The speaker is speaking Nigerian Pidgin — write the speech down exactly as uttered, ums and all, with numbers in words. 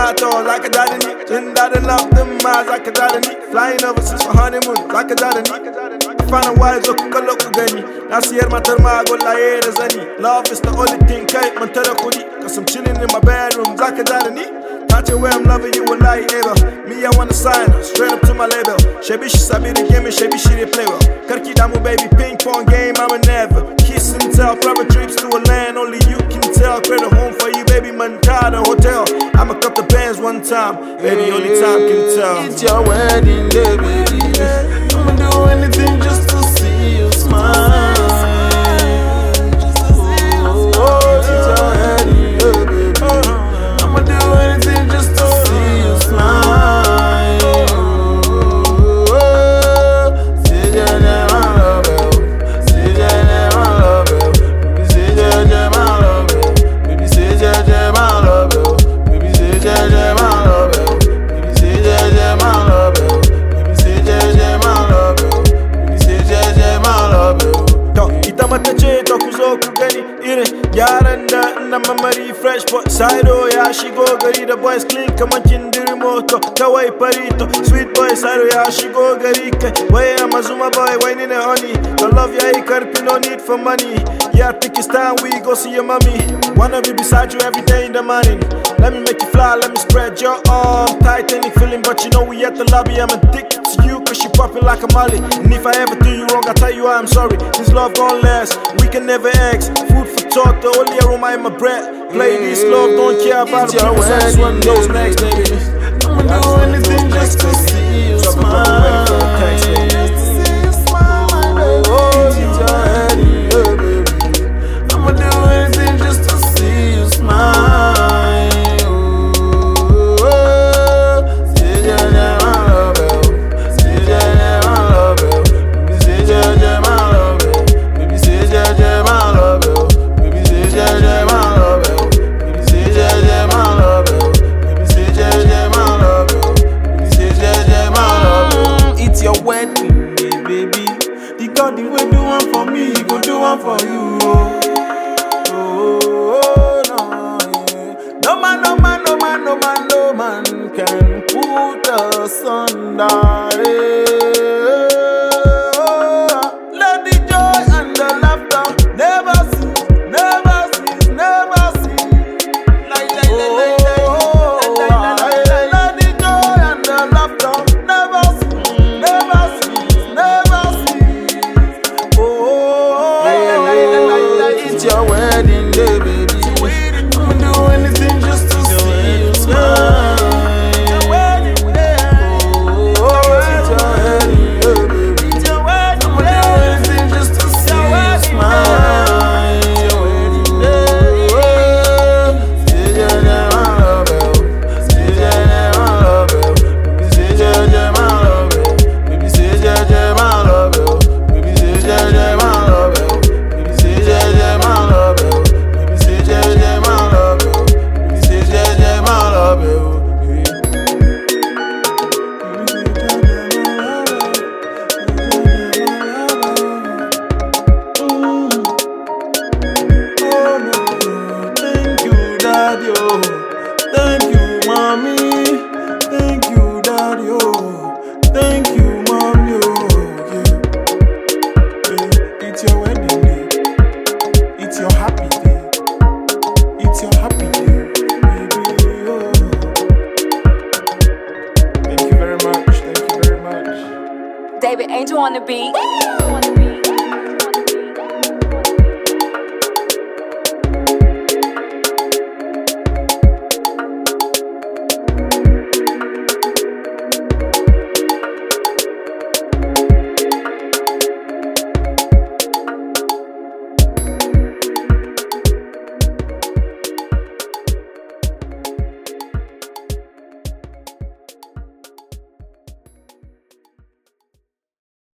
Senator, like a daddy, then that enough them miles like a daddy, flying overseas for honeymoon, like a daddy. Find a wise look, look gani. Last year, my term, I go like a zani. Love is the only thing, kite, my terrakudi. Cause I'm chilling in my bedroom, like a daddy. Touch it where I'm loving you, will lie ever. Me, I wanna sign her, straight up to my label. Shebi, she sabi the game, and Shebi, she they play well. Karki damu, baby, ping pong game, I'm a never. Kiss and tell, private trips to a land, only you can tell. Create a home for you, baby, Mantada Hotel. I'ma cut the bands one time, baby, only time can tell. It's your wedding day, baby. I'ma do anything just to see you smile. Yaranda na memory fresh but Saido ya shigo gari the boys clean kaman kindiri moto kawai parito sweet boy Saido ya shigo gari kai wai amazuma boy wai ni ne honey the love ya ikarpi no need for money yeah think it's time we go see your mommy wanna be beside you every day in the morning let me make you fly let me spread your arm Titanic feeling but you know we at the lobby I'm addicted to you cause you popping like a molly and if I ever do you wrong I tell you I'm sorry this love gon' last we can never ex food for thought the only aroma in my breath play this love don't care about the people that's one those next baby I'ma do anything just to see you smile just to see you smile my baby it's your wedding day baby I'ma do anything just to see you smile wedding day, baby. The God the way do one for me, he go do one for you. Oh, oh, oh no, yeah. No man, no man, no man, no man, no man can put us under.